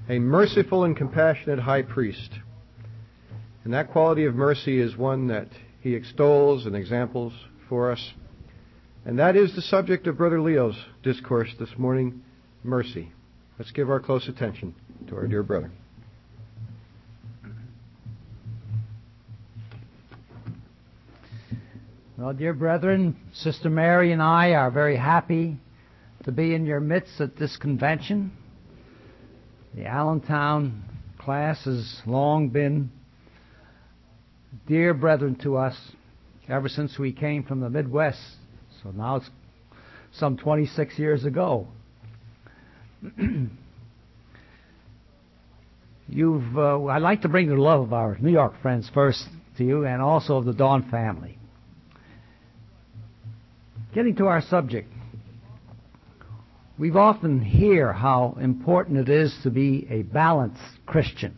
a merciful and compassionate high priest. And that quality of mercy is one that he extols and examples for us. And that is the subject of Brother Leo's discourse this morning, mercy. Let's give our close attention to our dear brother. Well, dear brethren, Sister Mary and I are very happy to be in your midst at this convention. The Allentown class has long been dear brethren to us ever since we came from the Midwest. So now it's some 26 years ago. I'd like to bring the love of our New York friends first to you, and also of the Dawn family. Getting to our subject, we've often hear how important it is to be a balanced Christian.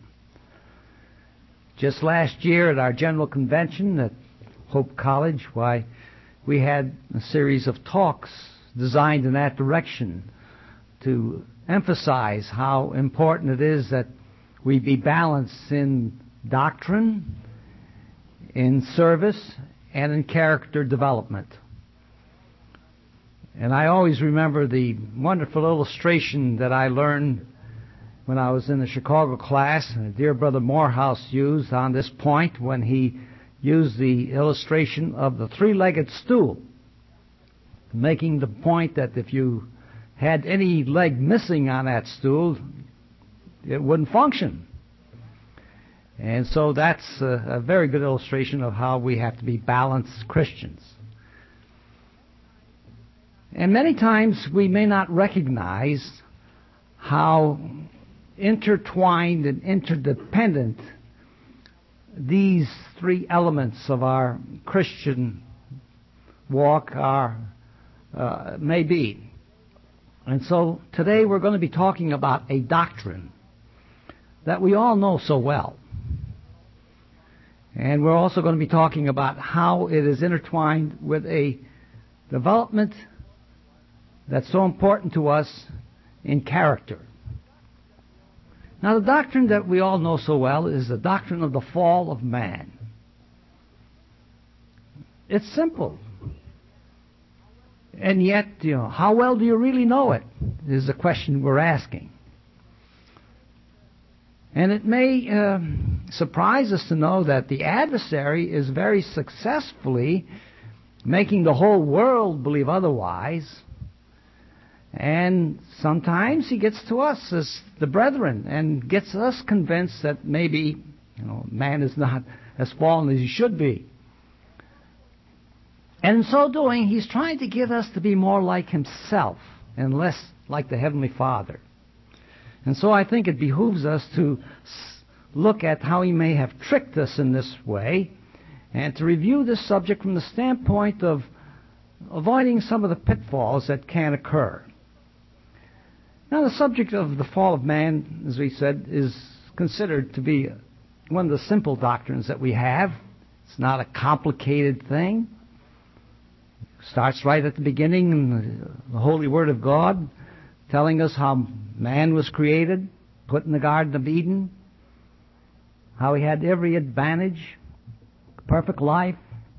Just last year at our general convention at Hope College, we had a series of talks designed in that direction to emphasize how important it is that we be balanced in doctrine, in service, and in character development. And I always remember the wonderful illustration that I learned when I was in the Chicago class, and dear Brother Morehouse used on this point when he used the illustration of the three-legged stool, making the point that if you had any leg missing on that stool, it wouldn't function. And so that's a very good illustration of how we have to be balanced Christians. And many times we may not recognize how intertwined and interdependent these three elements of our Christian walk may be. And so today we're going to be talking about a doctrine that we all know so well. And we're also going to be talking about how it is intertwined with a development that's so important to us in character. Now, the doctrine that we all know so well is the doctrine of the fall of man. It's simple. And yet, how well do you really know it is the question we're asking. And it may surprise us to know that the adversary is very successfully making the whole world believe otherwise. And sometimes he gets to us as the brethren and gets us convinced that maybe man is not as fallen as he should be. And in so doing, he's trying to get us to be more like himself and less like the Heavenly Father. And so I think it behooves us to look at how he may have tricked us in this way and to review this subject from the standpoint of avoiding some of the pitfalls that can occur. Now, the subject of the fall of man, as we said, is considered to be one of the simple doctrines that we have. It's not a complicated thing. It starts right at the beginning in the Holy Word of God, telling us how man was created, put in the Garden of Eden, how he had every advantage, perfect life,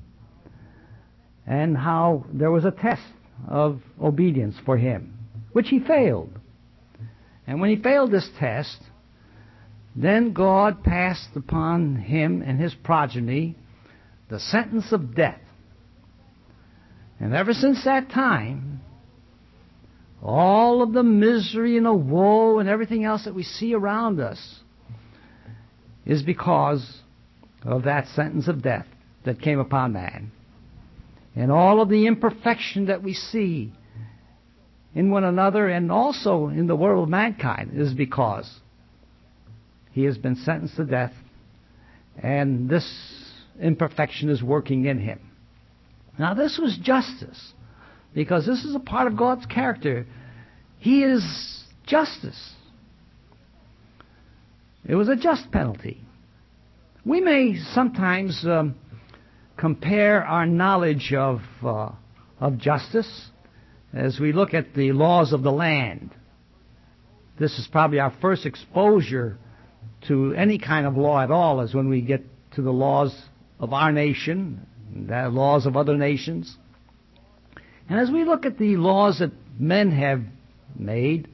and how there was a test of obedience for him, which he failed. And when he failed this test, then God passed upon him and his progeny the sentence of death. And ever since that time, all of the misery and the woe and everything else that we see around us is because of that sentence of death that came upon man. And all of the imperfection that we see in one another and also in the world of mankind is because he has been sentenced to death, and this imperfection is working in him. Now, this was justice, because this is a part of God's character. He is justice. It was a just penalty. We may sometimes compare our knowledge of justice as we look at the laws of the land. this is probably our first exposure to any kind of law at all, is when we get to the laws of our nation, the laws of other nations. And as we look at the laws that men have made,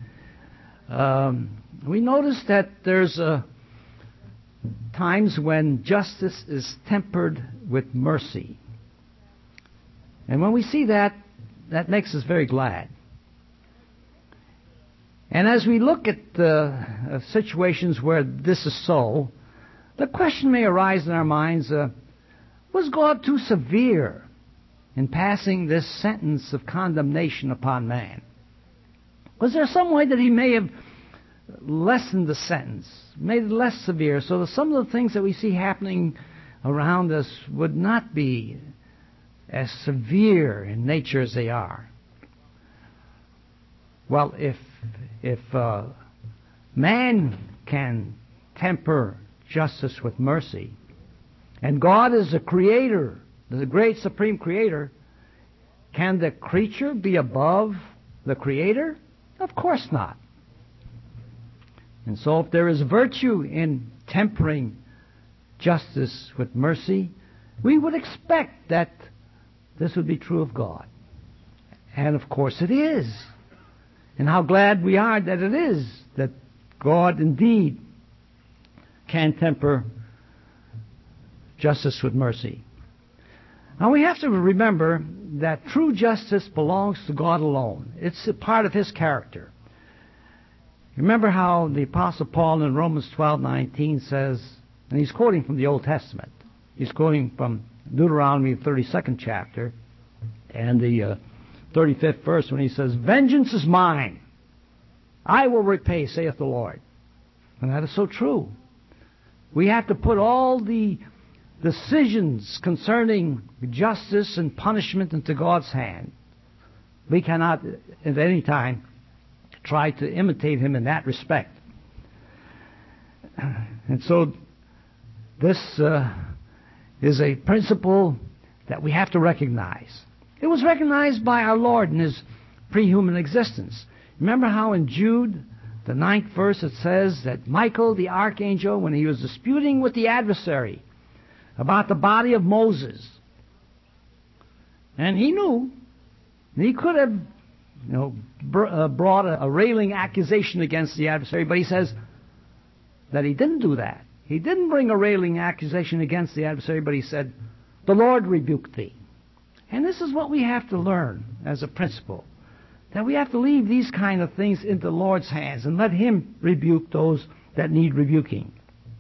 we notice that there's times when justice is tempered with mercy. And when we see that, that makes us very glad. And as we look at situations where this is so, the question may arise in our minds, was God too severe in passing this sentence of condemnation upon man? Was there some way that he may have lessened the sentence, made it less severe, so that some of the things that we see happening around us would not be as severe in nature as they are? Well, if man can temper justice with mercy, and God is the creator, the great supreme creator, can the creature be above the creator? Of course not. And so if there is virtue in tempering justice with mercy, we would expect that this would be true of God. And of course it is. And how glad we are that it is, that God indeed can temper justice with mercy. Now we have to remember that true justice belongs to God alone. It's a part of His character. Remember how the Apostle Paul in Romans 12:19 says, and he's quoting from the Old Testament. He's quoting from Deuteronomy 32nd chapter and the 35th verse when he says, "Vengeance is mine. I will repay, saith the Lord." And that is so true. We have to put all the decisions concerning justice and punishment into God's hand. We cannot at any time try to imitate Him in that respect. And so this is a principle that we have to recognize. It was recognized by our Lord in His pre-human existence. Remember how in Jude, the 9th verse, it says that Michael, the archangel, when he was disputing with the adversary about the body of Moses, and he knew, he could have brought a railing accusation against the adversary, but he says that he didn't do that. He didn't bring a railing accusation against the adversary, but he said, "The Lord rebuked thee." And this is what we have to learn as a principle, that we have to leave these kind of things into the Lord's hands and let Him rebuke those that need rebuking.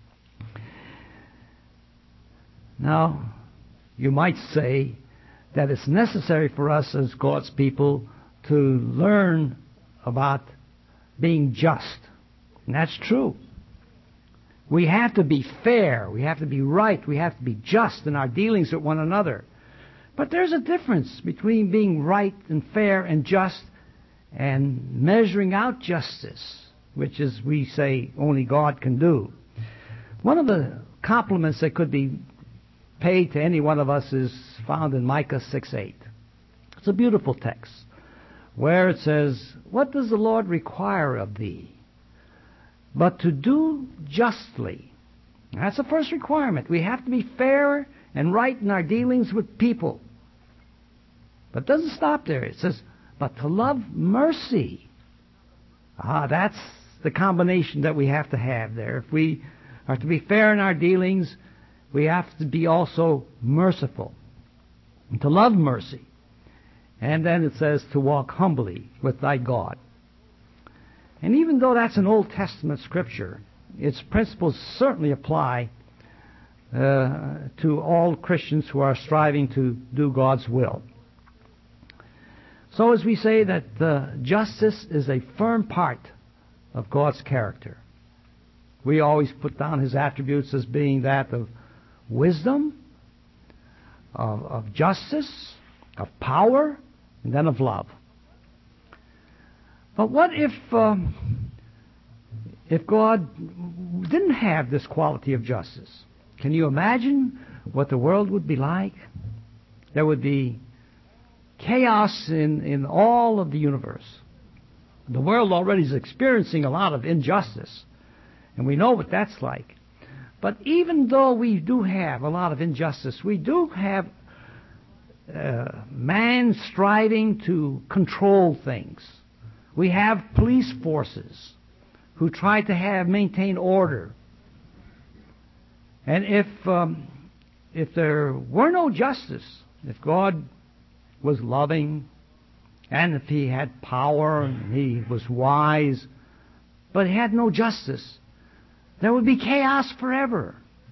Now, you might say that it's necessary for us as God's people to learn about being just. And that's true. We have to be fair. We have to be right. We have to be just in our dealings with one another. But there's a difference between being right and fair and just and measuring out justice, which is, we say, only God can do. One of the compliments that could be paid to any one of us is found in Micah 6:8. It's a beautiful text where it says, "What does the Lord require of thee? But to do justly." That's the first requirement. We have to be fair and right in our dealings with people. But it doesn't stop there. It says, but to love mercy. That's the combination that we have to have there. If we are to be fair in our dealings, we have to be also merciful. And to love mercy. And then it says to walk humbly with thy God. And even though that's an Old Testament scripture, its principles certainly apply to all Christians who are striving to do God's will. So as we say that justice is a firm part of God's character, we always put down His attributes as being that of wisdom, of justice, of power, and then of love. But what if God didn't have this quality of justice? Can you imagine what the world would be like? There would be chaos in all of the universe. The world already is experiencing a lot of injustice, and we know what that's like. But even though we do have a lot of injustice, we do have man striving to control things. We have police forces who try to maintain order. And if there were no justice, if God was loving, and if He had power and He was wise, but He had no justice, there would be chaos forever.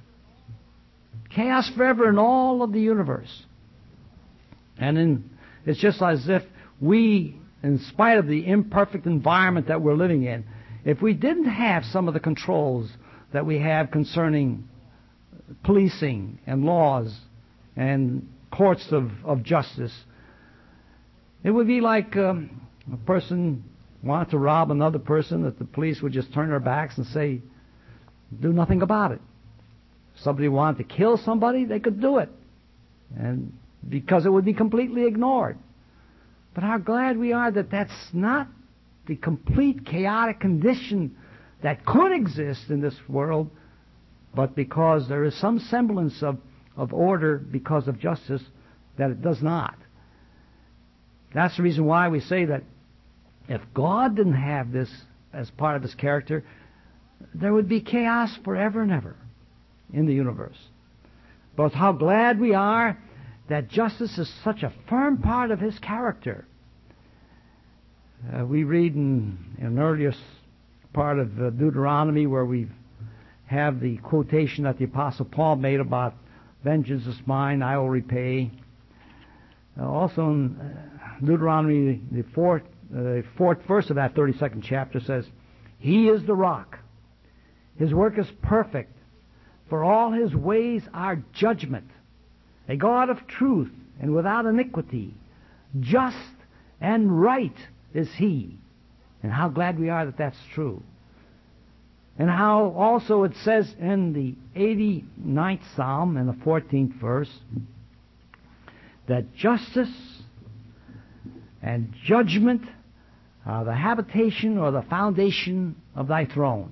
Chaos forever in all of the universe. And it's just as if we, in spite of the imperfect environment that we're living in, if we didn't have some of the controls that we have concerning policing and laws and courts of justice, it would be like a person wanted to rob another person, that the police would just turn their backs and say, do nothing about it. If somebody wanted to kill somebody, they could do it, and because it would be completely ignored. But how glad we are that that's not the complete chaotic condition that could exist in this world, but because there is some semblance of order because of justice, that it does not. That's the reason why we say that if God didn't have this as part of His character, there would be chaos forever and ever in the universe. But how glad we are that justice is such a firm part of His character. We read in an earlier part of Deuteronomy where we have the quotation that the Apostle Paul made about vengeance is mine, I will repay. Also in Deuteronomy, the fourth verse of that 32nd chapter says, He is the rock. His work is perfect. For all His ways are judgment. A God of truth and without iniquity. Just and right is He. And how glad we are that that's true. And how also it says in the 89th Psalm, in the 14th verse, that justice and judgment are the habitation or the foundation of Thy throne.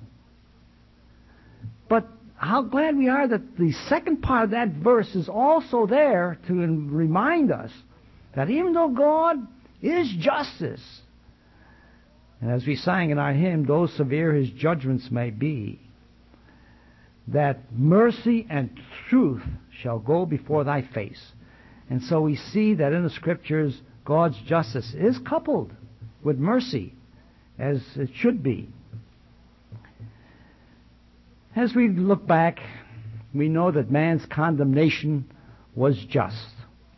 But how glad we are that the second part of that verse is also there to remind us that even though God is justice, and as we sang in our hymn, though severe His judgments may be, that mercy and truth shall go before Thy face. And so we see that in the Scriptures, God's justice is coupled with mercy, as it should be. As we look back, we know that man's condemnation was just.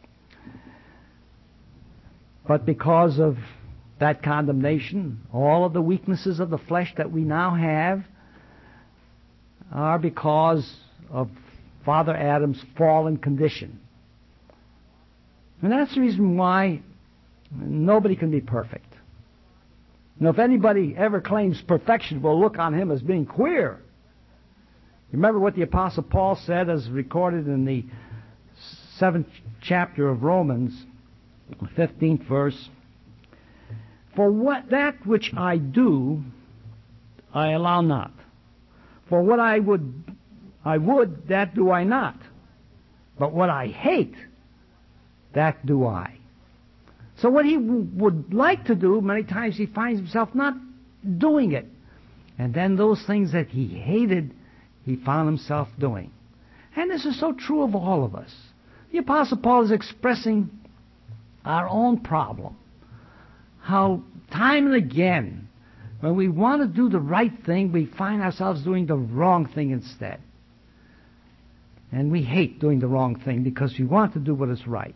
But because of that condemnation, all of the weaknesses of the flesh that we now have are because of Father Adam's fallen condition. And that's the reason why nobody can be perfect. Now, if anybody ever claims perfection, we'll look on him as being queer. Remember what the Apostle Paul said, as recorded in the 7th chapter of Romans, 15th verse. For that which I do, I allow not. For what I would, that do I not. But what I hate, that do I. So what he would like to do, many times he finds himself not doing it. And then those things that he hated, he found himself doing. And this is so true of all of us. The Apostle Paul is expressing our own problem. How time and again, when we want to do the right thing, we find ourselves doing the wrong thing instead. And we hate doing the wrong thing because we want to do what is right.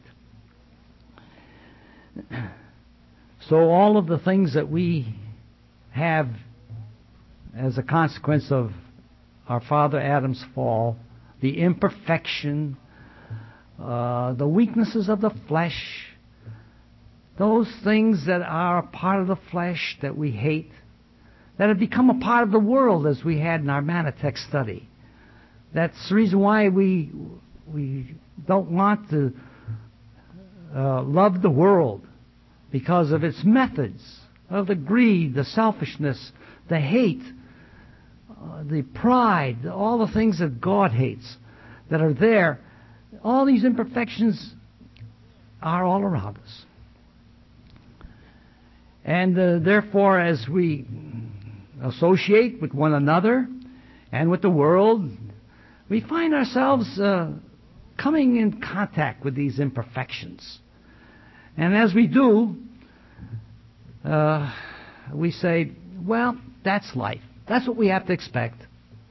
So all of the things that we have as a consequence of our father Adam's fall, the imperfection, the weaknesses of the flesh, those things that are a part of the flesh that we hate, that have become a part of the world, as we had in our Manitex study. That's the reason why we don't want to love the world, because of its methods of the greed, the selfishness, the hate, the pride, all the things that God hates that are there, all these imperfections are all around us. And therefore, as we associate with one another and with the world, we find ourselves coming in contact with these imperfections. And as we do, we say, well, that's life. That's what we have to expect.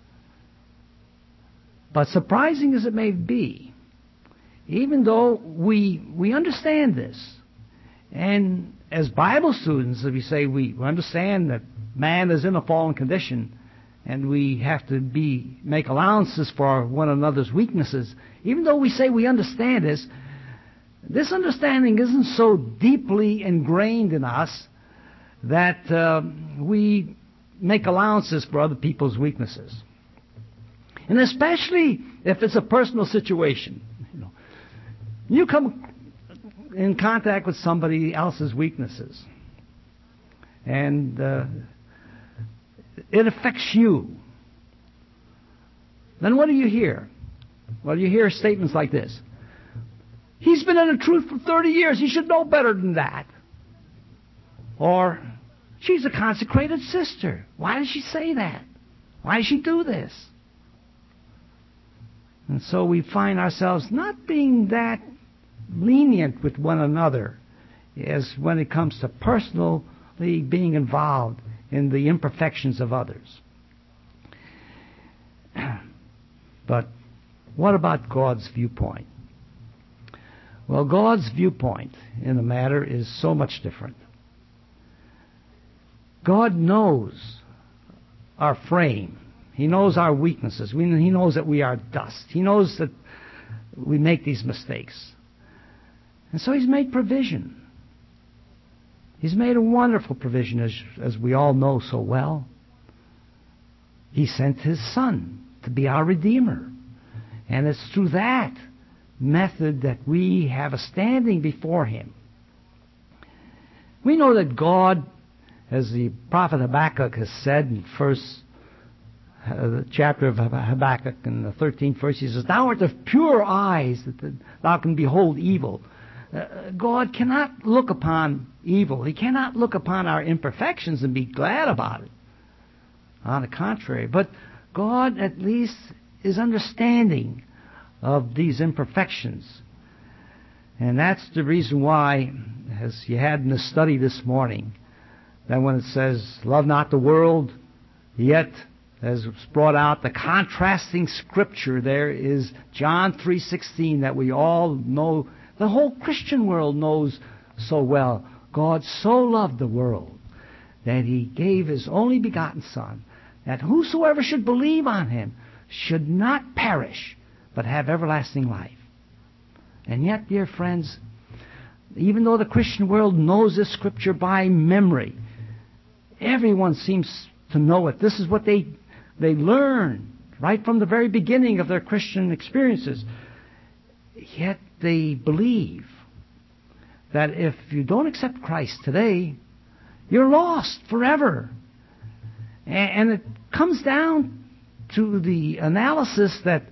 But surprising as it may be, even though we understand this, and as Bible students, we say we understand that man is in a fallen condition, and we have to make allowances for one another's weaknesses. Even though we say we understand this understanding isn't so deeply ingrained in us that we make allowances for other people's weaknesses. And especially if it's a personal situation. You come in contact with somebody else's weaknesses, and it affects you. Then what do you hear? Well, you hear statements like this. He's been in the truth for 30 years. He should know better than that. Or, she's a consecrated sister. Why does she say that? Why does she do this? And so we find ourselves not being that lenient with one another as when it comes to personally being involved in the imperfections of others. But what about God's viewpoint? Well, God's viewpoint in the matter is so much different. God knows our frame. He knows our weaknesses. He knows that we are dust. He knows that we make these mistakes. And so He's made provision. He's made a wonderful provision, as we all know so well. He sent His Son to be our Redeemer. And it's through that method that we have a standing before Him. We know that God, as the prophet Habakkuk has said in the chapter of Habakkuk in the 13th verse, he says, "Thou art of pure eyes that thou can behold evil." God cannot look upon evil. He cannot look upon our imperfections and be glad about it. On the contrary. But God at least is understanding of these imperfections. And that's the reason why, as you had in the study this morning, that when it says, "Love not the world," yet, as it's brought out, the contrasting scripture there is John 3:16 that we all know, the whole Christian world knows so well. God so loved the world that He gave His only begotten Son, that whosoever should believe on Him should not perish, but have everlasting life. And yet, dear friends, even though the Christian world knows this scripture by memory, everyone seems to know it. This is what they learn right from the very beginning of their Christian experiences. Yet they believe that if you don't accept Christ today, you're lost forever. And it comes down to the analysis that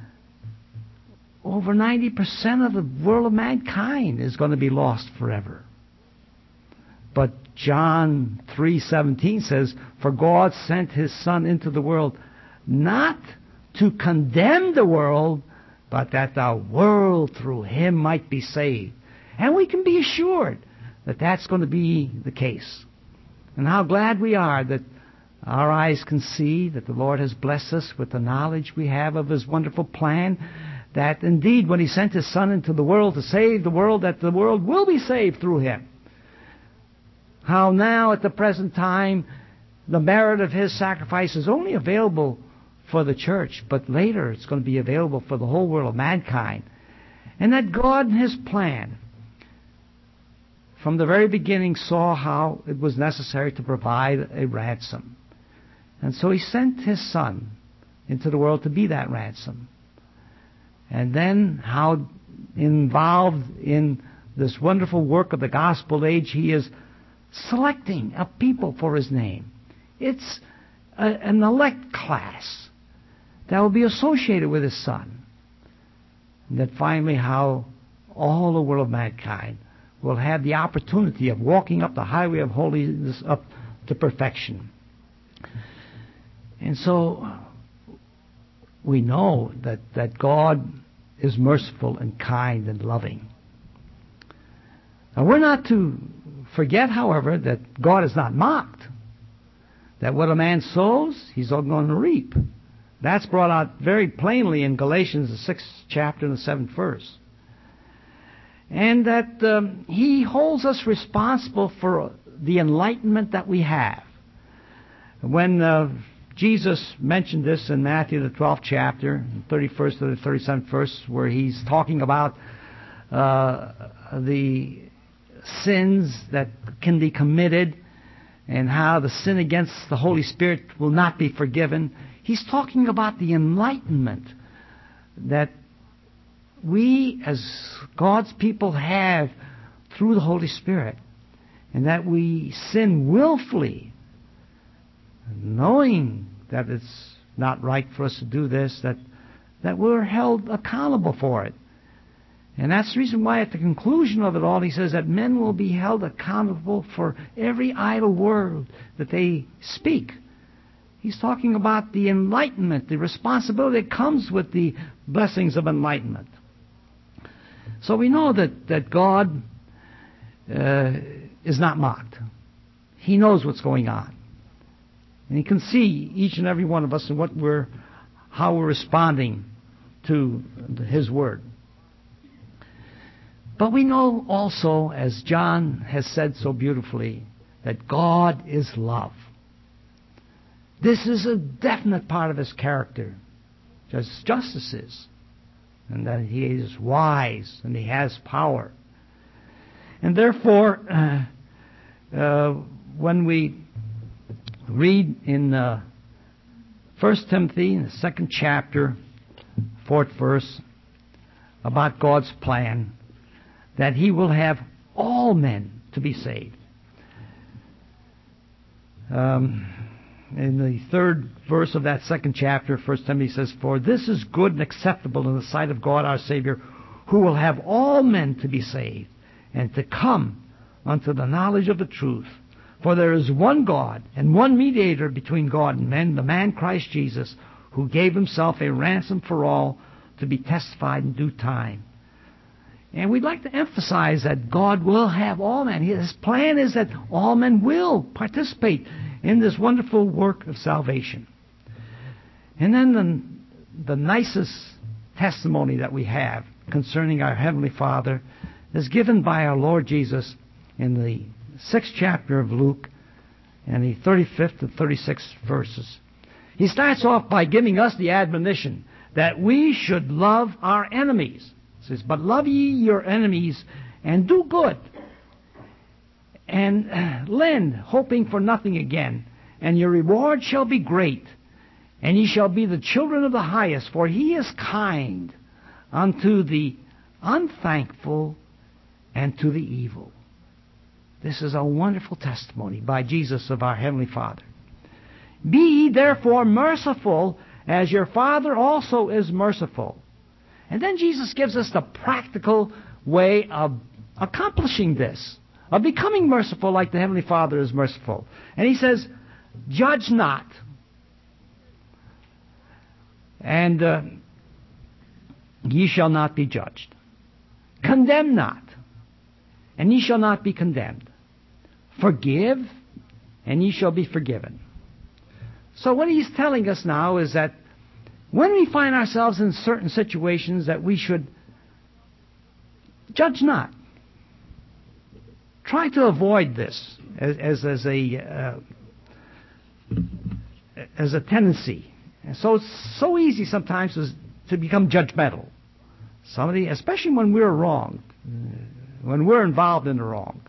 over 90% of the world of mankind is going to be lost forever. But John 3:17 says, "For God sent His Son into the world not to condemn the world, but that the world through Him might be saved." And we can be assured that that's going to be the case. And how glad we are that our eyes can see that the Lord has blessed us with the knowledge we have of His wonderful plan, that indeed when He sent His Son into the world to save the world, that the world will be saved through Him. How now at the present time the merit of His sacrifice is only available for the church, but later it's going to be available for the whole world of mankind. And that God in His plan from the very beginning saw how it was necessary to provide a ransom. And so He sent His Son into the world to be that ransom. And then how involved in this wonderful work of the gospel age He is selecting a people for His name. It's an elect class that will be associated with His Son. And that finally how all the world of mankind will have the opportunity of walking up the highway of holiness up to perfection. And so we know that God is merciful and kind and loving. Now we're not to forget, however, that God is not mocked. That what a man sows, he's all going to reap. That's brought out very plainly in Galatians, the 6th chapter and the 7th verse. And that He holds us responsible for the enlightenment that we have. When Jesus mentioned this in Matthew, the 12th chapter, 31st to the 37th verse, where He's talking about the sins that can be committed and how the sin against the Holy Spirit will not be forgiven. He's talking about the enlightenment that we as God's people have through the Holy Spirit, and that we sin willfully, knowing that it's not right for us to do this, that we're held accountable for it. And that's the reason why at the conclusion of it all, he says that men will be held accountable for every idle word that they speak. He's talking about the enlightenment, the responsibility that comes with the blessings of enlightenment. So we know that God is not mocked. He knows what's going on. And He can see each and every one of us and how we're responding to His Word. But we know also, as John has said so beautifully, that God is love. This is a definite part of His character, just justice is, and that He is wise and He has power. And therefore, when we read in 1 Timothy, in the 2nd chapter, 4th verse, about God's plan, that He will have all men to be saved. In the 3rd verse of that 2nd chapter, 1 Timothy says, "For this is good and acceptable in the sight of God our Savior, who will have all men to be saved, and to come unto the knowledge of the truth. For there is one God, and one mediator between God and men, the man Christ Jesus, who gave Himself a ransom for all, to be testified in due time." And we'd like to emphasize that God will have all men. His plan is that all men will participate in this wonderful work of salvation. And then the nicest testimony that we have concerning our Heavenly Father is given by our Lord Jesus in the 6th chapter of Luke and the 35th and 36th verses. He starts off by giving us the admonition that we should love our enemies. He says, "But love ye your enemies, and do good, and lend, hoping for nothing again. And your reward shall be great, and ye shall be the children of the highest, for He is kind unto the unthankful and to the evil." This is a wonderful testimony by Jesus of our Heavenly Father. "Be ye therefore merciful, as your Father also is merciful." And then Jesus gives us the practical way of accomplishing this, of becoming merciful like the Heavenly Father is merciful. And He says, "Judge not, and ye shall not be judged. Condemn not, and ye shall not be condemned. Forgive, and ye shall be forgiven." So what He's telling us now is that when we find ourselves in certain situations, that we should judge not. Try to avoid this as a tendency. And so it's so easy sometimes to become judgmental. Somebody, especially when we're wrong, when we're involved in the wrong.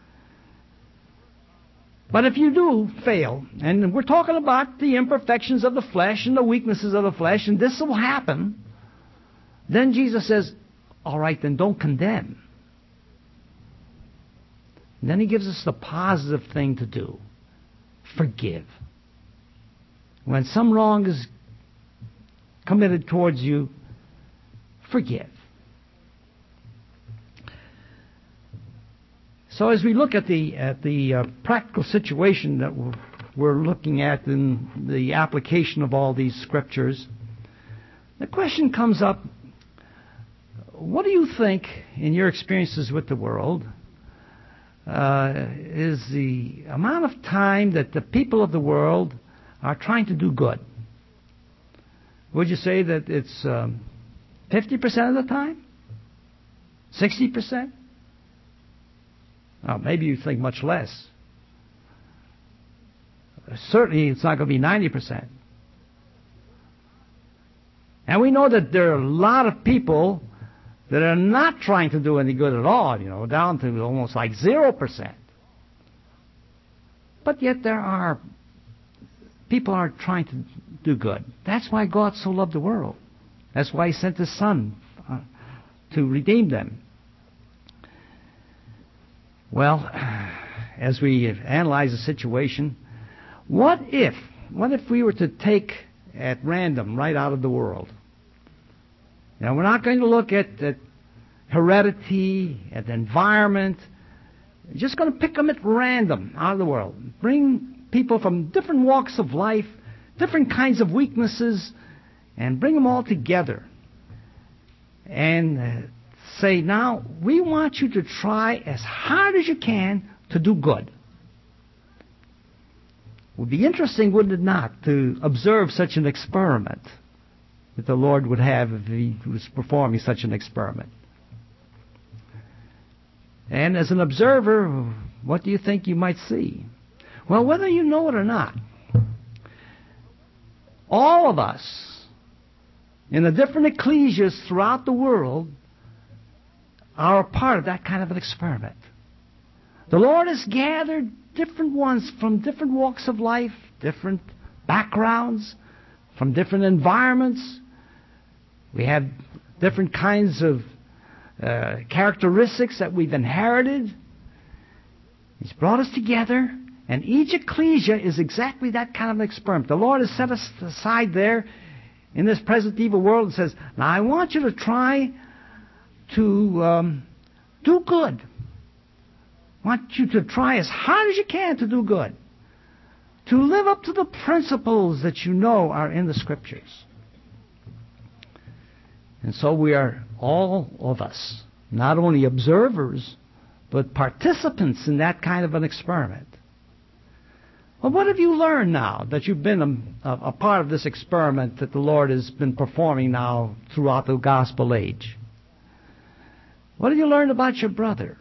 But if you do fail, and we're talking about the imperfections of the flesh and the weaknesses of the flesh, and this will happen, then Jesus says, all right, then don't condemn. And then he gives us the positive thing to do. Forgive. When some wrong is committed towards you, forgive. So as we look at the practical situation that we're looking at in the application of all these scriptures, the question comes up, what do you think, in your experiences with the world, is the amount of time that the people of the world are trying to do good? Would you say that it's 50% of the time? 60%? Oh, maybe you think much less. Certainly it's not going to be 90%. And we know that there are a lot of people that are not trying to do any good at all, down to almost like 0%. But yet there are people are trying to do good. That's why God so loved the world. That's why He sent His Son to redeem them. Well, as we analyze the situation, what if we were to take at random right out of the world? Now, we're not going to look at heredity, at the environment. We're just going to pick them at random out of the world. Bring people from different walks of life, different kinds of weaknesses, and bring them all together. And say, now, we want you to try as hard as you can to do good. It would be interesting, wouldn't it not, to observe such an experiment that the Lord would have if He was performing such an experiment. And as an observer, what do you think you might see? Well, whether you know it or not, all of us in the different ecclesias throughout the world are a part of that kind of an experiment. The Lord has gathered different ones from different walks of life, different backgrounds, from different environments. We have different kinds of characteristics that we've inherited. He's brought us together, and each ecclesia is exactly that kind of an experiment. The Lord has set us aside there in this present evil world and says, now I want you to try to do good. I want you to try as hard as you can to do good. To live up to the principles that you know are in the Scriptures. And so we are, all of us, not only observers, but participants in that kind of an experiment. Well, what have you learned now that you've been a part of this experiment that the Lord has been performing now throughout the gospel age? What have you learned about your brother?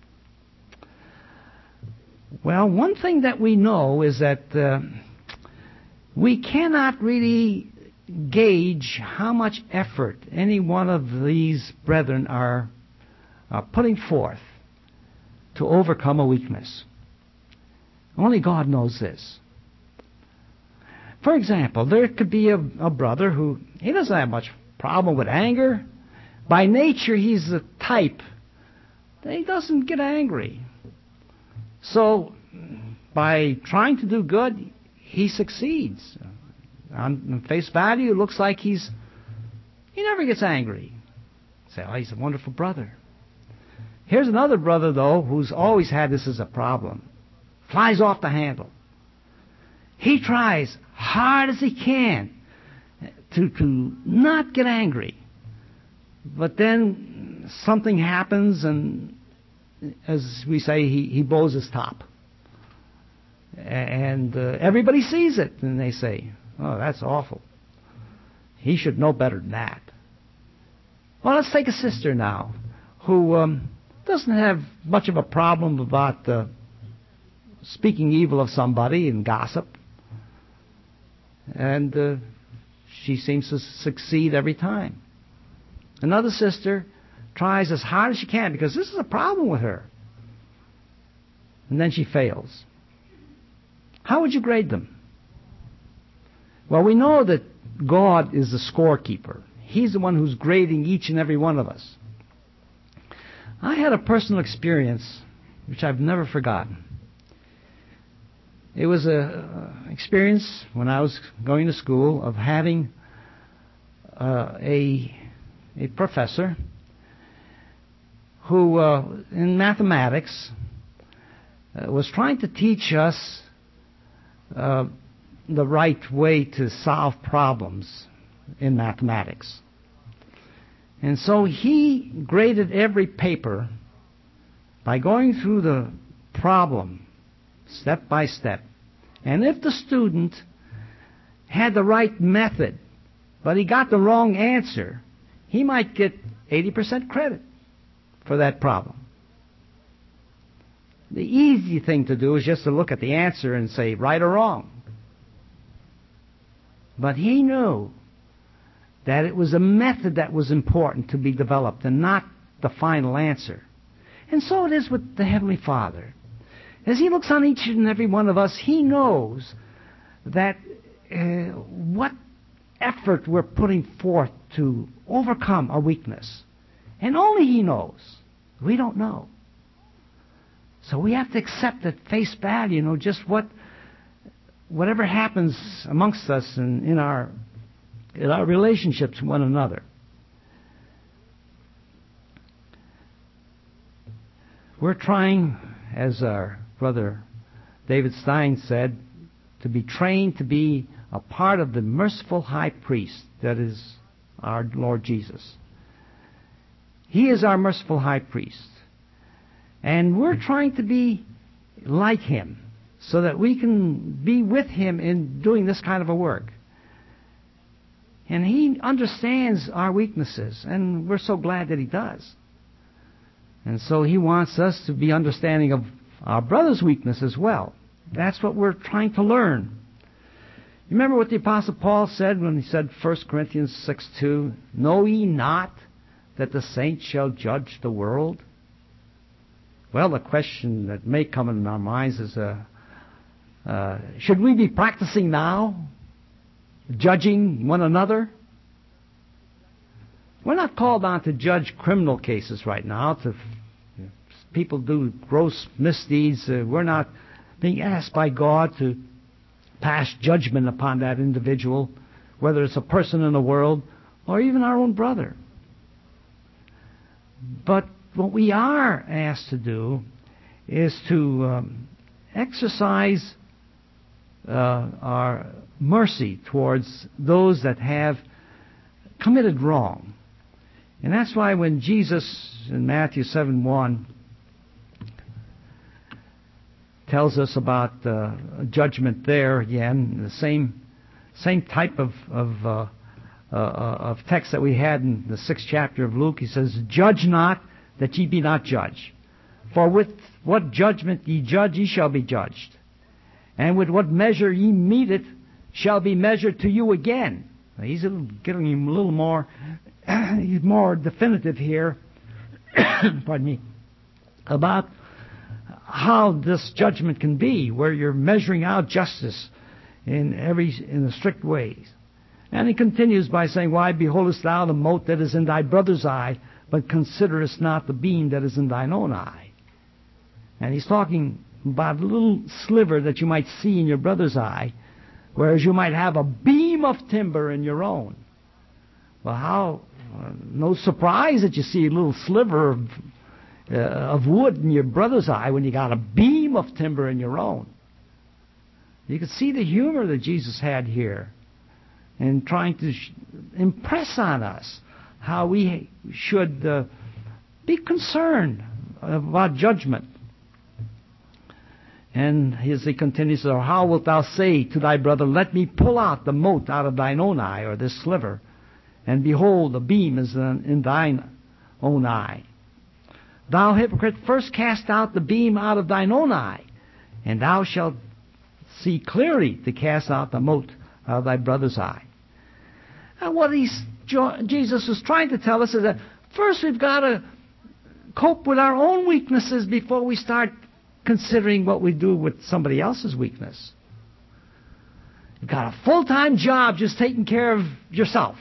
Well, one thing that we know is that we cannot really gauge how much effort any one of these brethren are putting forth to overcome a weakness. Only God knows this. For example, there could be a brother who, he doesn't have much problem with anger. By nature, he's the type that he doesn't get angry. So, by trying to do good, he succeeds. On face value, it looks like he never gets angry. You say, oh, he's a wonderful brother. Here's another brother, though, who's always had this as a problem. Flies off the handle. He tries hard as he can to not get angry. But then something happens, and as we say, he blows his top. And everybody sees it, and they say, oh, that's awful. He should know better than that. Well, let's take a sister now who doesn't have much of a problem about speaking evil of somebody and gossip. And she seems to succeed every time. Another sister tries as hard as she can because this is a problem with her. And then she fails. How would you grade them? Well, we know that God is the scorekeeper. He's the one who's grading each and every one of us. I had a personal experience which I've never forgotten. It was an experience when I was going to school of having a professor who, in mathematics, was trying to teach us the right way to solve problems in mathematics. And so he graded every paper by going through the problem step by step. And if the student had the right method, but he got the wrong answer, he might get 80% credit for that problem. The easy thing to do is just to look at the answer and say right or wrong. But he knew that it was a method that was important to be developed and not the final answer. And so it is with the Heavenly Father. As He looks on each and every one of us, He knows that what effort we're putting forth to overcome our weakness. And only He knows. We don't know. So we have to accept at face value, just whatever happens amongst us and in our relationships with one another. We're trying, as our brother David Stein said, to be trained to be a part of the merciful high priest that is our Lord Jesus. He is our merciful high priest. And we're trying to be like Him so that we can be with Him in doing this kind of a work. And He understands our weaknesses, and we're so glad that He does. And so He wants us to be understanding of our brother's weakness as well. That's what we're trying to learn. You remember what the Apostle Paul said when he said 1 Corinthians 6:2, "Know ye not that the saints shall judge the world?" Well, the question that may come in our minds is, should we be practicing now? Judging one another? We're not called on to judge criminal cases right now. If people do gross misdeeds, we're not being asked by God to pass judgment upon that individual, whether it's a person in the world or even our own brother. But what we are asked to do is to exercise our mercy towards those that have committed wrong. And that's why when Jesus in Matthew 7:1 tells us about judgment there again, the same type of text that we had in the 6th chapter of Luke, he says, "Judge not, that ye be not judged. For with what judgment ye judge, ye shall be judged. And with what measure ye mete it, shall be measured to you again." Now, he's getting him a little more, he's more definitive here, pardon me, about how this judgment can be, where you're measuring out justice in the strict ways. And he continues by saying, "Why beholdest thou the mote that is in thy brother's eye, but considerest not the beam that is in thine own eye?" And he's talking about a little sliver that you might see in your brother's eye, whereas you might have a beam of timber in your own. Well, no surprise that you see a little sliver of wood in your brother's eye when you got a beam of timber in your own. You can see the humor that Jesus had here in trying to impress on us how we should be concerned about judgment. And as he continues, "Or how wilt thou say to thy brother, Let me pull out the mote out of thine own eye," or this sliver, "and behold, the beam is in thine own eye? Thou hypocrite, first cast out the beam out of thine own eye, and thou shalt see clearly to cast out the mote out of thy brother's eye." And what Jesus is trying to tell us is that first we've got to cope with our own weaknesses before we start considering what we do with somebody else's weakness. You've got a full-time job just taking care of yourself.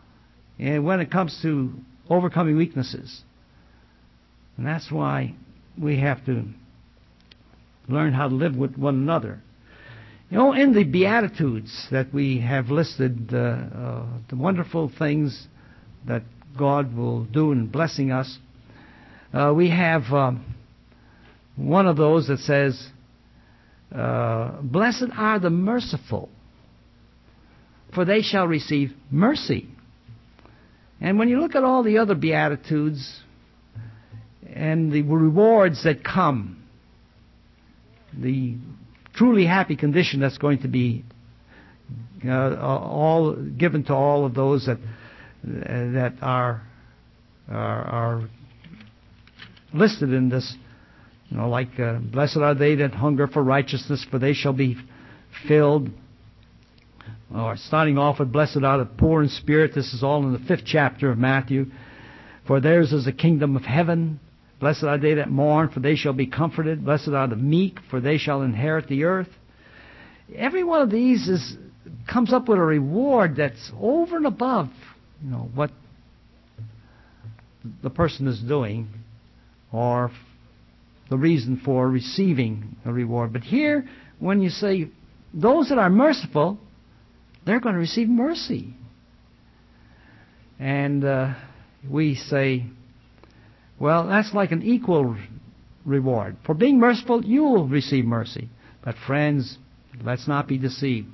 And when it comes to overcoming weaknesses. And that's why we have to learn how to live with one another. In the Beatitudes that we have listed, the wonderful things that God will do in blessing us, we have one of those that says, blessed are the merciful, for they shall receive mercy. And when you look at all the other Beatitudes and the rewards that come, the truly happy condition that's going to be all given to all of those that are listed in this, like blessed are they that hunger for righteousness, for they shall be filled. Or starting off with blessed are the poor in spirit. This is all in the 5th chapter of Matthew. For theirs is the kingdom of heaven. Blessed are they that mourn, for they shall be comforted. Blessed are the meek, for they shall inherit the earth. Every one of these comes up with a reward that's over and above, what the person is doing, or the reason for receiving a reward. But here, when you say those that are merciful, they're going to receive mercy. And we say, well, that's like an equal reward. For being merciful, you will receive mercy. But friends, let's not be deceived.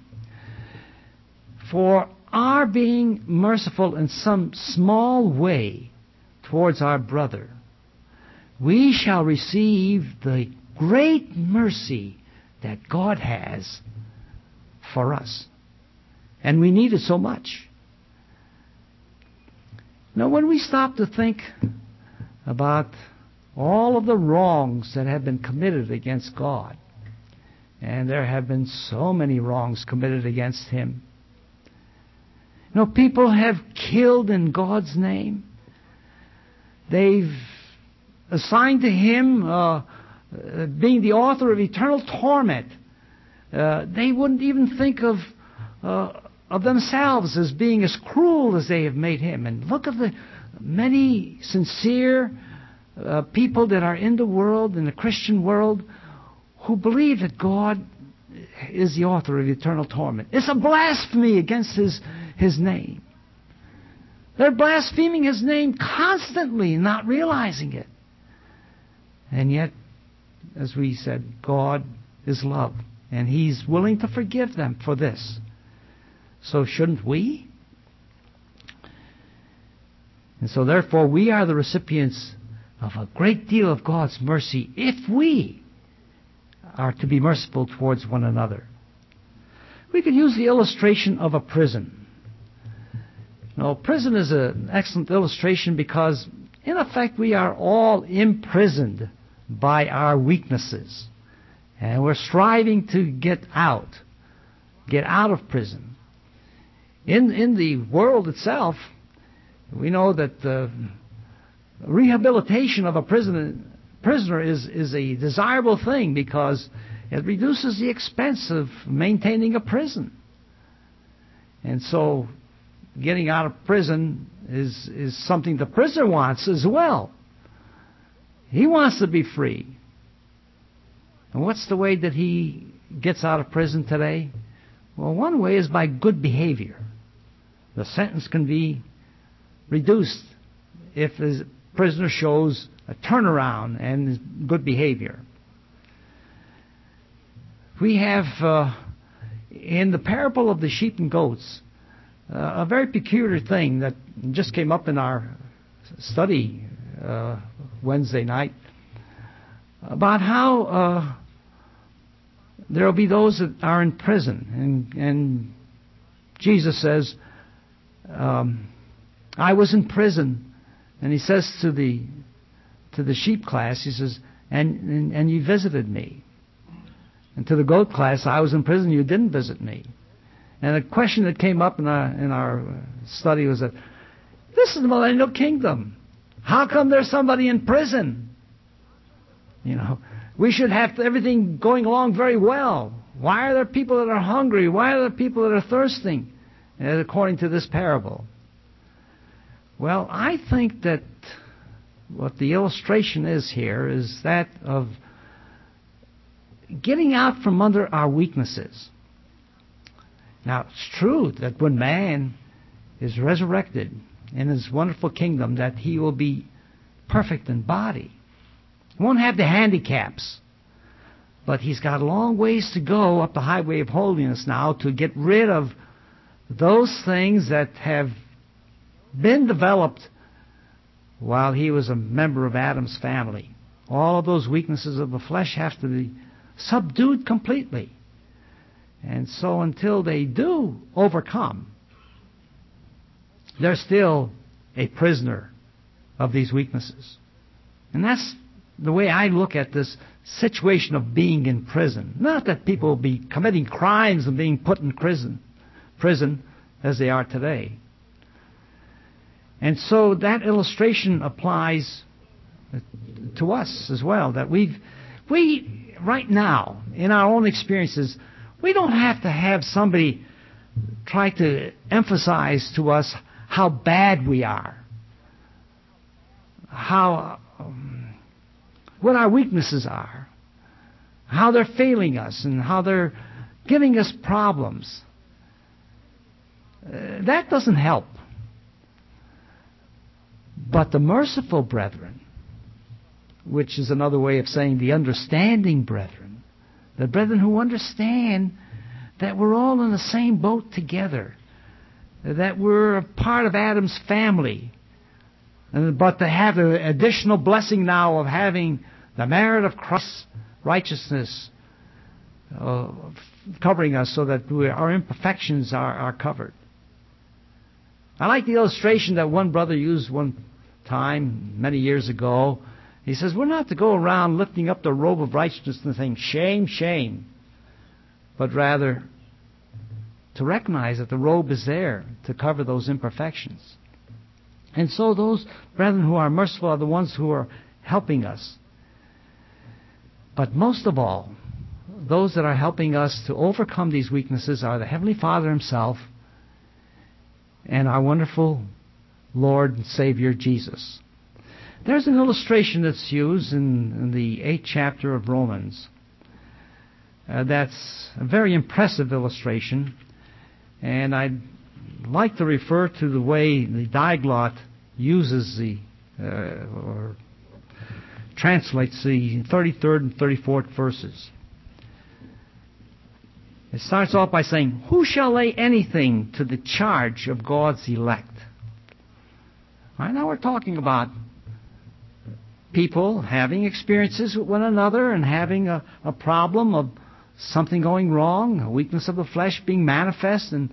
For our being merciful in some small way towards our brother, we shall receive the great mercy that God has for us. And we need it so much. Now, when we stop to think about all of the wrongs that have been committed against God, and there have been so many wrongs committed against Him. People have killed in God's name. They've assigned to Him being the author of eternal torment. They wouldn't even think of themselves as being as cruel as they have made Him. And look at the many sincere people that are in the world, in the Christian world, who believe that God is the author of eternal torment. It's a blasphemy against His name. They're blaspheming His name constantly, not realizing it. And yet, as we said, God is love, and He's willing to forgive them for this. So shouldn't we? And so therefore we are the recipients of a great deal of God's mercy if we are to be merciful towards one another. We could use the illustration of a prison. Prison is an excellent illustration because in effect we are all imprisoned by our weaknesses. And we're striving to get out of prison. In the world itself, we know that the rehabilitation of a prisoner is a desirable thing because it reduces the expense of maintaining a prison. And so getting out of prison is something the prisoner wants as well. He wants to be free. And what's the way that he gets out of prison today? Well, one way is by good behavior. The sentence can be reduced if the prisoner shows a turnaround and good behavior. We have, in the parable of the sheep and goats, a very peculiar thing that just came up in our study Wednesday night about how there will be those that are in prison. And Jesus says, I was in prison. And He says to the sheep class, He says, and you visited me. And to the goat class, I was in prison, you didn't visit me. And the question that came up in our study was that, this is the millennial kingdom. How come there's somebody in prison? We should have everything going along very well. Why are there people that are hungry? Why are there people that are thirsting? According to this parable. Well, I think that what the illustration is here is that of getting out from under our weaknesses. Now, it's true that when man is resurrected in his wonderful kingdom, that he will be perfect in body. He won't have the handicaps. But he's got a long ways to go up the highway of holiness now to get rid of those things that have been developed while he was a member of Adam's family. All of those weaknesses of the flesh have to be subdued completely. And so until they do overcome, they're still a prisoner of these weaknesses. And that's the way I look at this situation of being in prison. Not that people will be committing crimes and being put in prison as they are today. And so that illustration applies to us as well, that we right now, in our own experiences, we don't have to have somebody try to emphasize to us how bad we are, what our weaknesses are, how they're failing us, and how they're giving us problems. That doesn't help. But the merciful brethren, which is another way of saying the understanding brethren, the brethren who understand that we're all in the same boat together, that we're a part of Adam's family, but to have the additional blessing now of having the merit of Christ's righteousness covering us so that our imperfections are covered. I like the illustration that one brother used one time, many years ago. He says, we're not to go around lifting up the robe of righteousness and saying, shame, shame, but rather to recognize that the robe is there to cover those imperfections. And so those brethren who are merciful are the ones who are helping us. But most of all, those that are helping us to overcome these weaknesses are the Heavenly Father Himself and our wonderful Lord and Savior Jesus. There's an illustration that's used in the 8th chapter of Romans. That's a very impressive illustration, and I'd like to refer to the way the Diaglott uses or translates the 33rd and 34th verses. It starts off by saying, who shall lay anything to the charge of God's elect? All right, now we're talking about people having experiences with one another and having a problem of something going wrong, a weakness of the flesh being manifest. And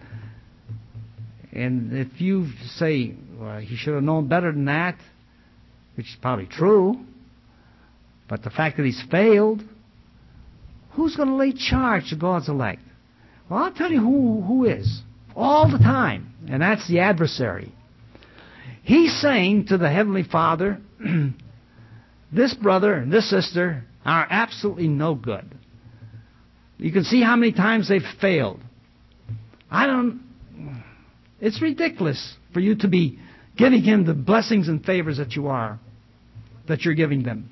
if you say, well, he should have known better than that, which is probably true, but the fact that he's failed, who's going to lay charge to God's elect? Well, I'll tell you who is, all the time, and that's the adversary. He's saying to the Heavenly Father, this brother and this sister are absolutely no good. You can see how many times they've failed. It's ridiculous for you to be giving him the blessings and favors that you're giving them.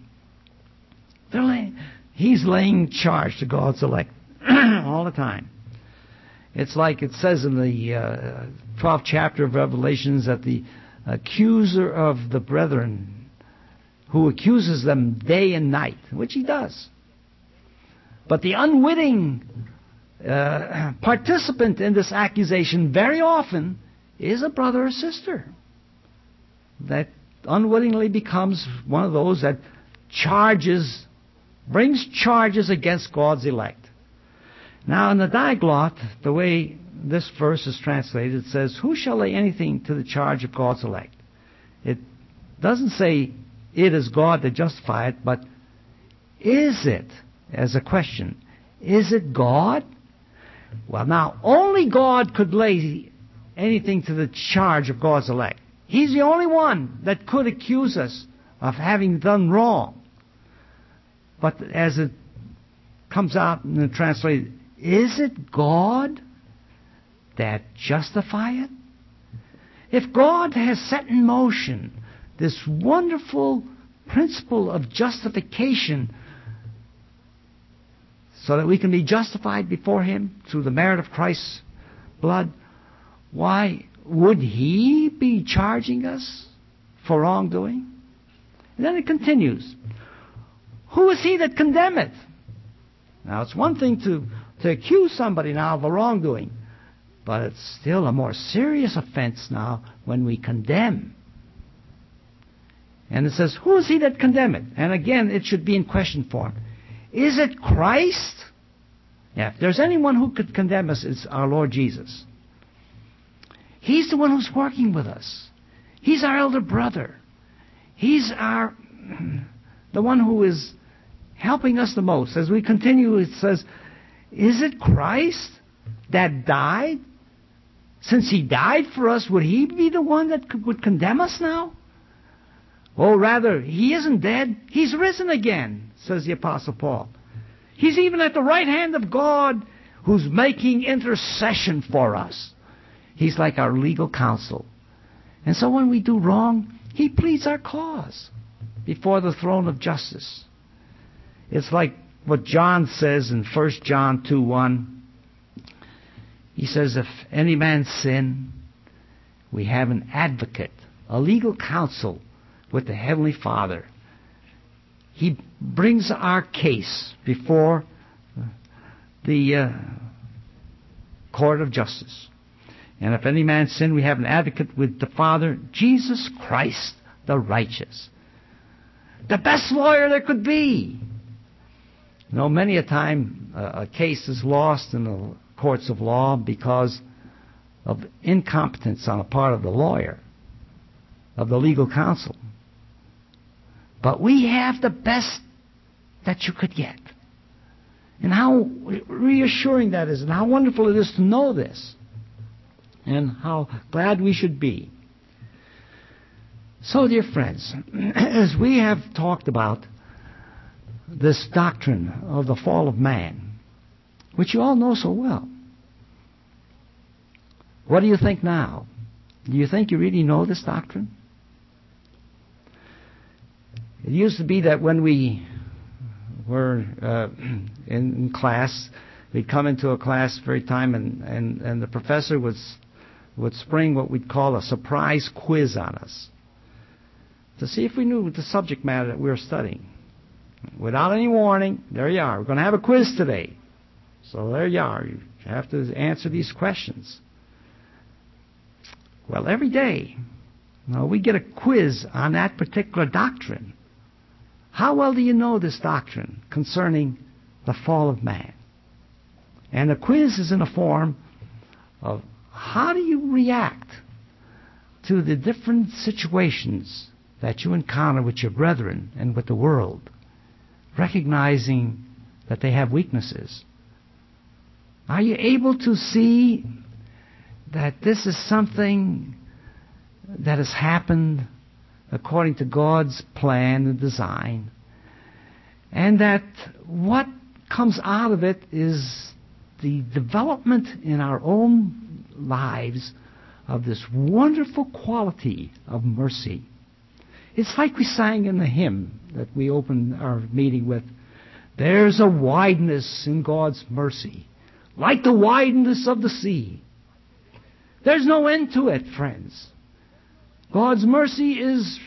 He's laying charge to God's elect all the time. It's like it says in the 12th chapter of Revelations that the accuser of the brethren, who accuses them day and night, which he does. But the unwitting participant in this accusation very often is a brother or sister that unwittingly becomes one of those that brings charges against God's elect. Now, in the Diaglott, the way this verse is translated, it says, who shall lay anything to the charge of God's elect? It doesn't say it is God that justify it, but is it, as a question, is it God? Well, now, only God could lay anything to the charge of God's elect. He's the only one that could accuse us of having done wrong. But as it comes out in the translation, is it God that justifieth? If God has set in motion this wonderful principle of justification so that we can be justified before Him through the merit of Christ's blood, why would He be charging us for wrongdoing? And then it continues. Who is he that condemneth? Now, it's one thing to accuse somebody now of a wrongdoing, but it's still a more serious offense now when we condemn. And it says, who is he that condemneth? And again, it should be in question form. Is it Christ? Yeah, if there's anyone who could condemn us, it's our Lord Jesus. He's the one who's working with us. He's our elder brother. He's the one who is helping us the most. As we continue, it says, is it Christ that died? Since He died for us, would He be the one that would condemn us now? Oh, rather, He isn't dead. He's risen again, says the Apostle Paul. He's even at the right hand of God, who's making intercession for us. He's like our legal counsel. And so when we do wrong, He pleads our cause before the throne of justice. It's like what John says in 1 John 2:1. He says, if any man sin, we have an advocate, a legal counsel with the Heavenly Father. He brings our case before the court of justice. And if any man sin, we have an advocate with the Father, Jesus Christ the righteous. The best lawyer there could be. You know, many a time a case is lost in the courts of law because of incompetence on the part of the lawyer, of the legal counsel. But we have the best that you could get. And how reassuring that is, and how wonderful it is to know this, and how glad we should be. So, dear friends, as we have talked about this doctrine of the fall of man, which you all know so well, what do you think now? Do you think you really know this doctrine? It used to be that when we were in class, we'd come into a class every time, and the professor would spring what we'd call a surprise quiz on us to see if we knew the subject matter that we were studying. Without any warning, there you are. We're going to have a quiz today. So there you are. You have to answer these questions. Well, every day, we get a quiz on that particular doctrine. How well do you know this doctrine concerning the fall of man? And the quiz is in the form of how do you react to the different situations that you encounter with your brethren and with the world, recognizing that they have weaknesses. Are you able to see that this is something that has happened according to God's plan and design, and that what comes out of it is the development in our own lives of this wonderful quality of mercy? It's like we sang in the hymn that we opened our meeting with. There's a wideness in God's mercy, like the wideness of the sea. There's no end to it, friends. God's mercy is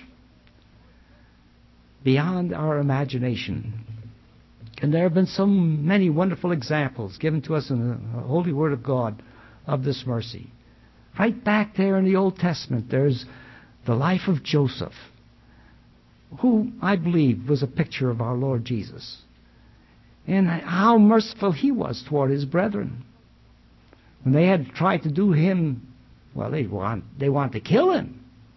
beyond our imagination. And there have been so many wonderful examples given to us in the Holy Word of God of this mercy. Right back there in the Old Testament, there's the life of Joseph, who I believe was a picture of our Lord Jesus, and how merciful he was toward his brethren. When they had tried to do him, well, they wanted to kill him,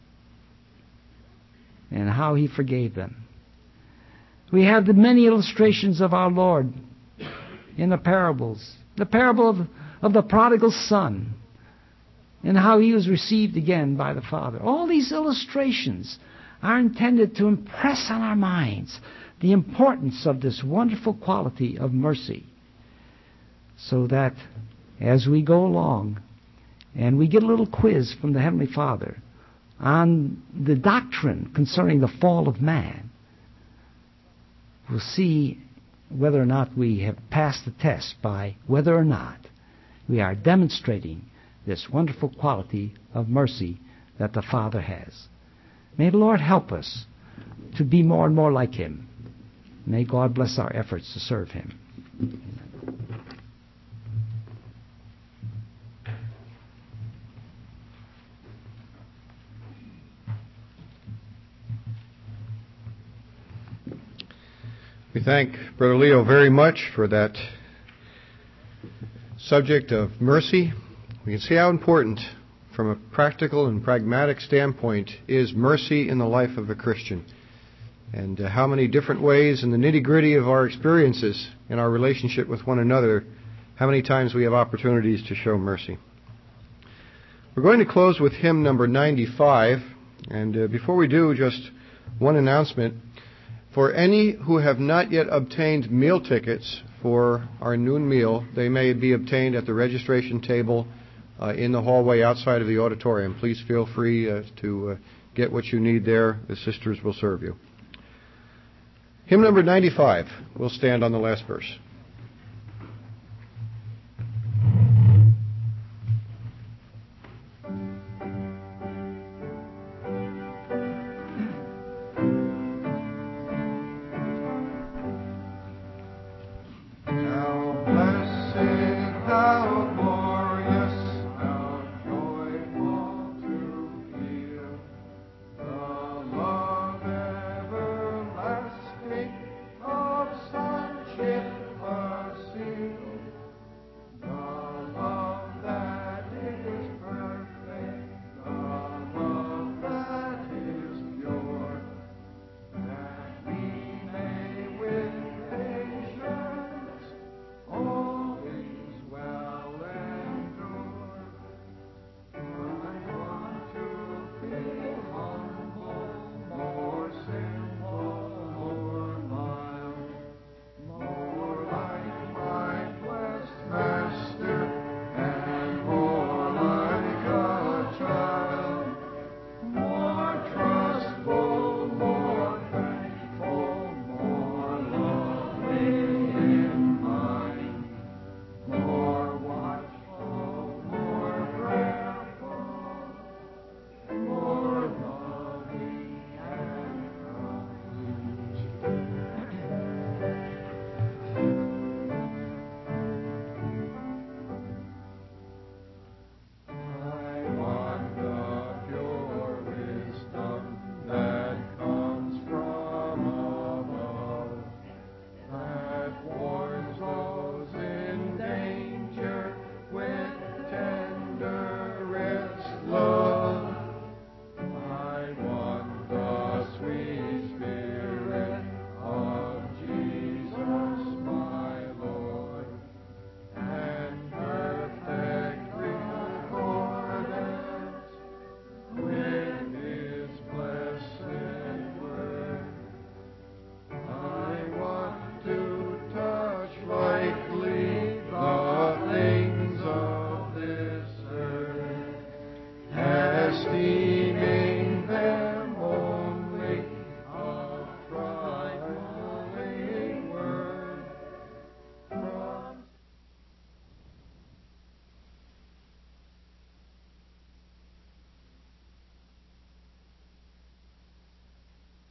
and how he forgave them. We have the many illustrations of our Lord in the parables. The parable of the prodigal son, and how he was received again by the Father. All these illustrations are intended to impress on our minds the importance of this wonderful quality of mercy, so that as we go along and we get a little quiz from the Heavenly Father, on the doctrine concerning the fall of man, we'll see whether or not we have passed the test by whether or not we are demonstrating this wonderful quality of mercy that the Father has. May the Lord help us to be more and more like Him. May God bless our efforts to serve Him. We thank Brother Leo very much for that subject of mercy. We can see how important, from a practical and pragmatic standpoint, is mercy in the life of a Christian, and how many different ways in the nitty-gritty of our experiences in our relationship with one another, how many times we have opportunities to show mercy. We're going to close with hymn number 95, and before we do, just one announcement. For any who have not yet obtained meal tickets for our noon meal, they may be obtained at the registration table in the hallway outside of the auditorium. Please feel free to get what you need there. The sisters will serve you. Hymn number 95. We'll stand on the last verse.